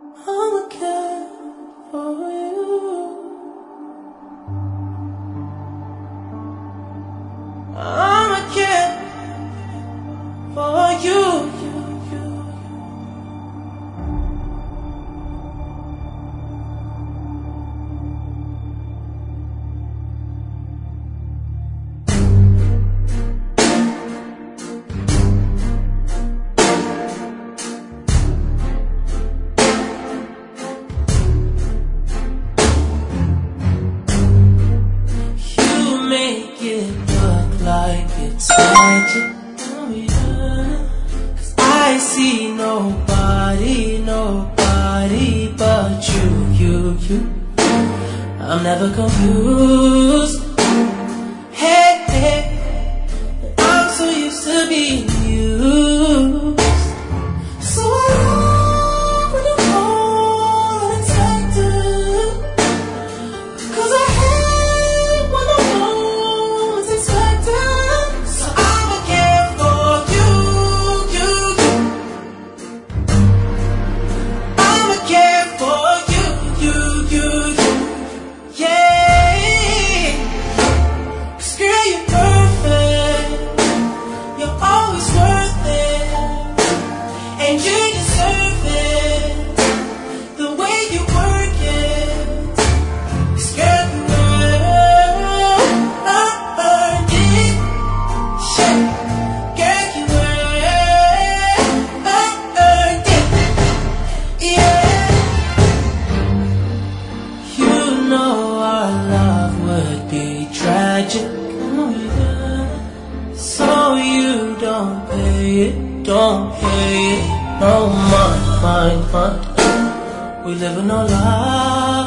I'ma care for you. I'ma care for you. Make it look like it's magic, oh yeah. 'Cause I see nobody but you. I'm never confused. Hey, I'm so used to being used. So I love when you call unexpected, 'cause I hate when I know it's expected. So I'ma care for you. I'ma care for you. Yeah. 'Cause girl, you're perfect. You're always worth it, and you deserve it. The way you work it, 'cause girl, you earned it. Shit, girl, you earned it. Yeah. You know our love would be tragic, oh yeah. So you don't pay it, no mind. We live in no lie.